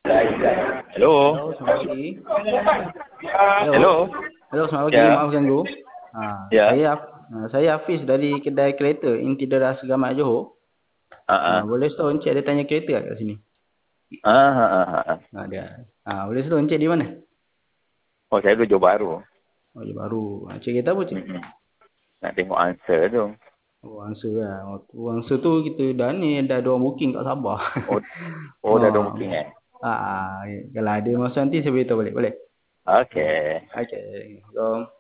Hello. Hello, selamat pagi. Hello. Hello. Hello, selamat pagi. Ya. Maaf ganggu. Ya. Saya Hafiz dari kedai kereta Intidara Segamat Johor. Boleh store Encik ada tanya kereta kat sini? Ada. Boleh store Encik di mana? Oh, saya dulu Johor Bahru. Oh, dia baru. Encik kereta apa cik? Nak tengok answer tu. Oh, angsa lah. Angsa tu kita dah dah ada orang booking kat Sabah. Dah ada booking eh? Kalau ada masa nanti saya beritahu balik. Boleh? Okey. Okey. So,